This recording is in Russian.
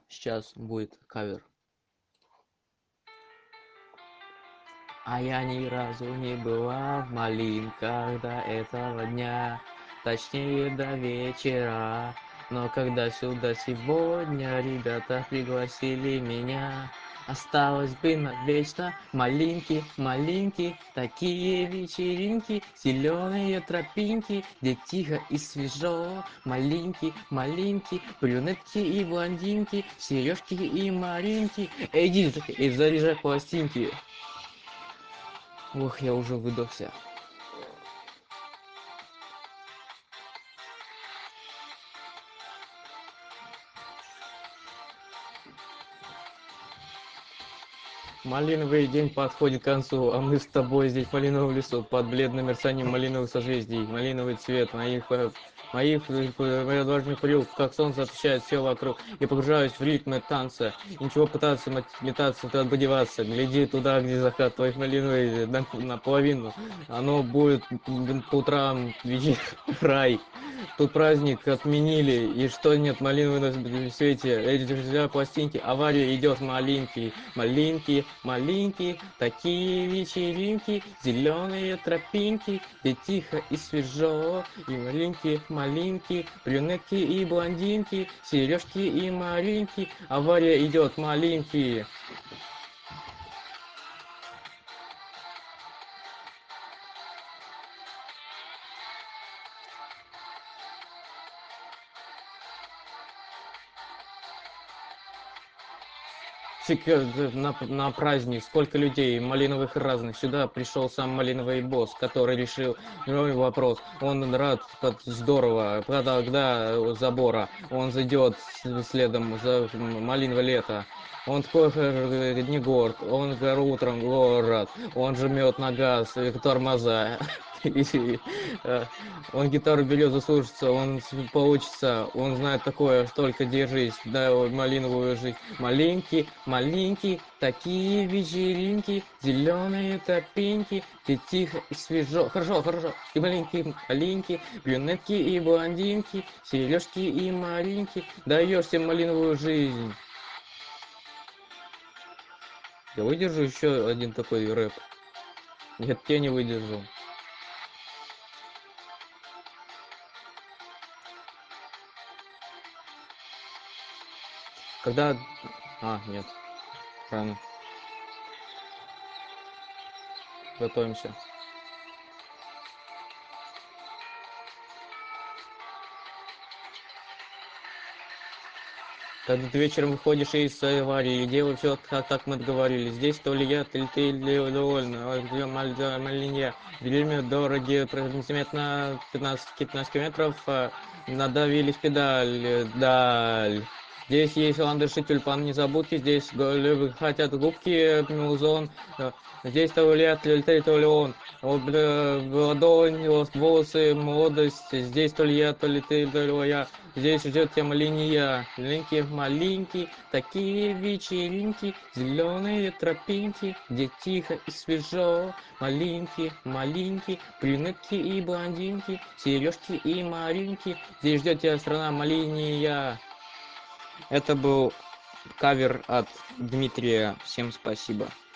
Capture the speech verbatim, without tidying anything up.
Сейчас будет кавер. А я ни разу не была в малинках до этого дня, точнее до вечера. Но когда сюда сегодня ребята пригласили меня, осталось бы навечно малинки, малинки, такие вечеринки, зеленые тропинки, где тихо и свежо. Малинки, малинки, брюнетки и блондинки, сережки и маринки. Эй, иди и заряжай пластинки. Ох, я уже выдохся. Малиновый день подходит к концу, а мы с тобой здесь в малиновом лесу, под бледным мерцанием малиновых созвездий. Малиновый цвет моих, э, моих э, влажных брюк, как солнце освещает все вокруг. И погружаюсь в ритмы танца. И ничего пытаться мот- метаться, ты отбодеваться. Гляди туда, где закат твоих малиновый на- наполовину. Оно будет м, по утрам вечер, рай. Тут праздник отменили, и что нет малиновой на свете. Эти друзья пластинки, авария идет маленький. Малинки, малинки, такие вечеринки, зеленые тропинки, где тихо и свежо. И малинки, малинки, брюнетки и блондинки, сережки и маринки, авария идет маленький. Фиг, на, на праздник, сколько людей, малиновых разных. Сюда пришел сам малиновый босс, который решил мой вопрос. Он рад, как здорово, когда, когда забора, он зайдет следом за малиновое лето. Он такой э, не горд, он говорит, утром город, он жмет на газ, э, тормоза. И, э, Он гитару берет, заслушается, он с- получится, он знает такое, только держись, дай его малиновую жизнь. Маленький, маленький, такие вечеринки, зеленые тропинки, где тихо и свежо. Хорошо, хорошо. И маленькие, маленькие, брюнетки и блондинки, сережки и маринки, даешь всем малиновую жизнь. Я выдержу еще один такой рэп. Нет, я не выдержу. Когда... А, нет, рано. Готовимся. Когда ты вечером выходишь из аварии и делаешь все как, как мы договорились. Здесь то ли я, то ли ты ли- довольна. Ой, где маль- да, маленькие. Время дорогие, сантиметр на пятнадцать километров. а, Надавились педаль, э, даль. Здесь есть ландыши, тюльпан, незабудки. Здесь голубы хотят губки, э, музон. э, Здесь то ли я, то ли ты, то ли он. Вот, бля, ладонь, волосы, молодость. Здесь то ли я, то ли ты, то ли я. Здесь ждет тема линия, маленькие малинки, такие вечеринки, зеленые тропинки, где тихо и свежо. Малинки, малинки, брюнетки и блондинки, сережки и маринки, здесь ждет тебя страна малиния. Это был кавер от Дмитрия. Всем спасибо.